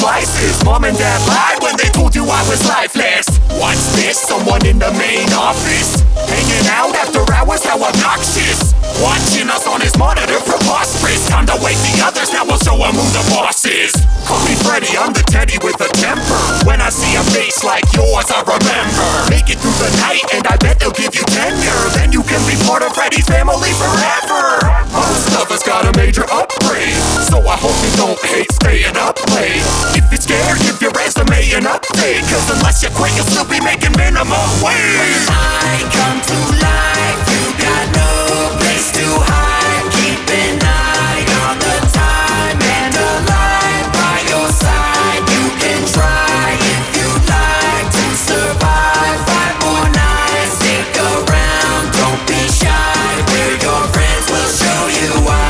slices. Mom and dad lied when they told you I was lifeless. What's this? Someone in the main office? Hanging out after hours, how obnoxious. Watching us on his monitor, preposterous. Time to wake the others, now we'll show him who the boss is. Call me Freddy, I'm the teddy with a temper. When I see a face like yours, I remember. Make it through the night and I bet they'll give you tenure. Then you can be part of Freddy's family forever. Most of us got a major upgrade, so I hope you don't hate staying up late. If you're scared, give your resume an update, cause unless you quit, you'll still be making minimum wage. When I come to life, you got no place to hide. Keep an eye on the time and a light by your side. You can try if you like to survive 5 more nights. Stick around, don't be shy. We're your friends, we'll show you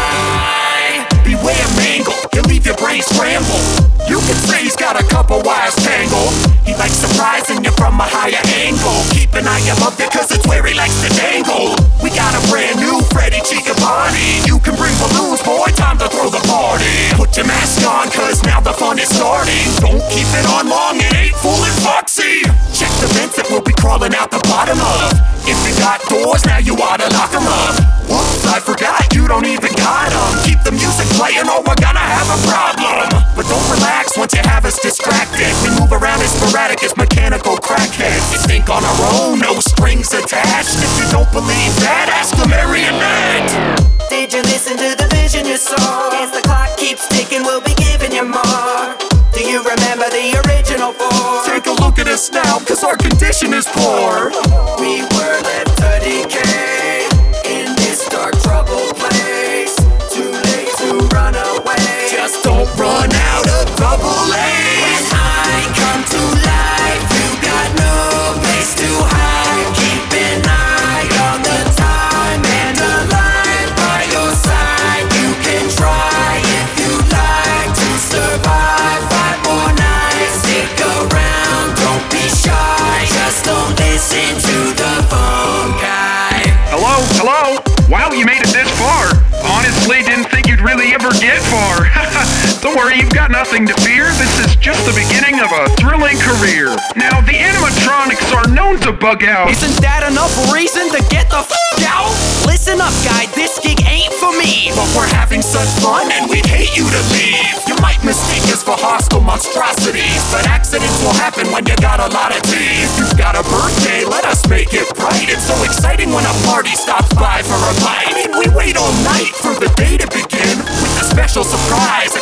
why. Beware Mangle, he'll leave your brain scrambled. You can say he's got a couple wires tangled. He likes surprising you from a higher angle. Keep an eye above it cause it's where he likes to dangle. We got a brand new Freddy Chicabani. You can bring balloons, boy, time to throw the party. Put your mask on cause now the fun is starting. Don't keep it on long, it ain't fooling Foxy. Check the vents that we'll be crawling out the bottom of. If you got doors, now you oughta lock them up. Whoops, I forgot, you don't even got them. Keep the music playing or we're gonna have a problem. But don't relax once you have us distracted. We move around as sporadic as mechanical crackheads. We think on our own, no strings attached. If you don't believe that, ask the marionette. Did you listen to the vision you saw? As the clock keeps ticking, we'll be giving you more. Do you remember the original 4? Take a look at us now, cause our condition is poor. We were left to decay in this dark, troubled place. Too late to run away. Just don't run out of double A's. When I come to life, you got no place to hide. Keep an eye on the time and a light by your side. You can try if you like to survive 5 more nights. Stick around, don't be shy. Just don't listen to the phone guy. Hello? Hello? Wow, you made it this far. Honestly, didn't think you'd really ever get far. Don't worry, you've got nothing to fear. This is just the beginning of a thrilling career. Now, the animatronics are known to bug out. Isn't that enough reason to get the f*** out? Listen up, guy, this gig ain't for me. But we're having such fun and we'd hate you to leave. You might mistake us for hostile monstrosities, but accidents will happen when you got a lot of teeth. If you've got a birthday, let us make it bright. It's so exciting when a party stops by for a bite. I mean, we wait all night for the day to begin with a special surprise.